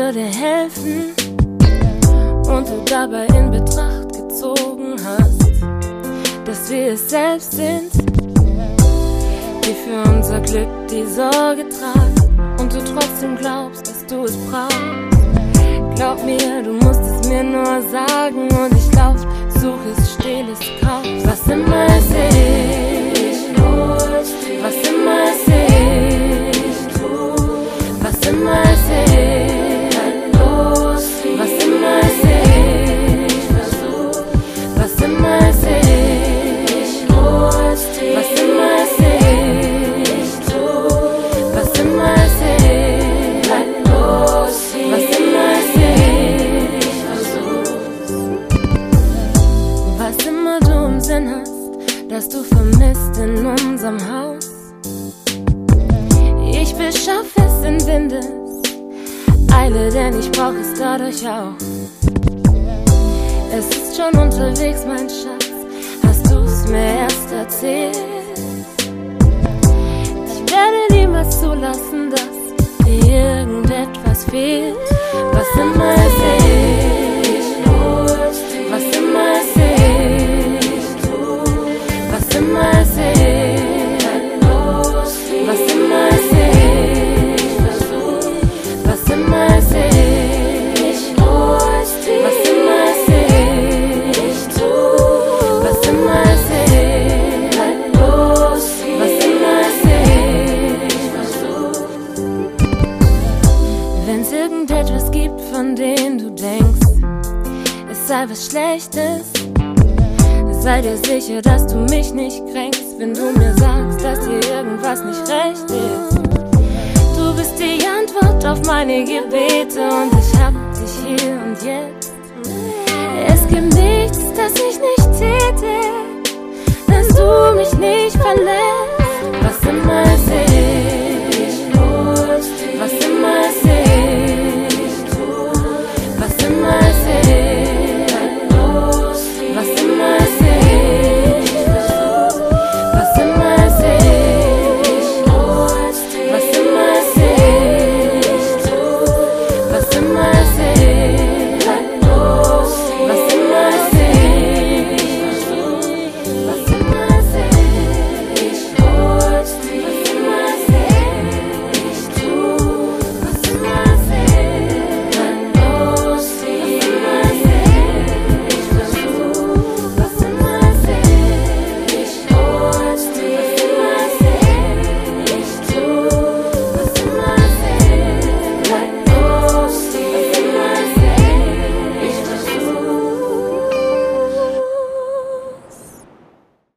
würde helfen und du dabei in Betracht gezogen hast, dass wir es selbst sind, die für unser Glück die Sorge tragen, und du trotzdem glaubst, dass du es brauchst. Glaub mir, du musst es mir nur sagen und ich lauf, such es, stehl es, kauf. Was immer es ist, was immer es ist, was immer es ist, was immer es ist, was immer es ist, was immer es ist, was immer es ist, was immer es ist, was immer du im Sinn hast, dass du vermisst in unserem Haus. Ich beschaff es in Windes Eile, denn ich brauch es dadurch auch. Es ist schon unterwegs, mein Schatz, hast du's mir erst erzählt. Ich werde niemals zulassen, dass dir irgendetwas fehlt. Was immer es ist, was immer es ist, was immer es ist, was immer es ist, was immer es ist, was immer es ist, was immer es ist, was immer es ist. Wenn's irgendetwas gibt, von dem du denkst, es sei was Schlechtes, sei dir sicher, dass du mich nicht kränkst, wenn du mir sagst, dass dir irgendwas nicht recht ist. Du bist die Antwort auf meine Gebete und ich hab dich hier und jetzt. Es gibt nichts, das ich nicht täte, dass du mich nicht verlässt. Was immer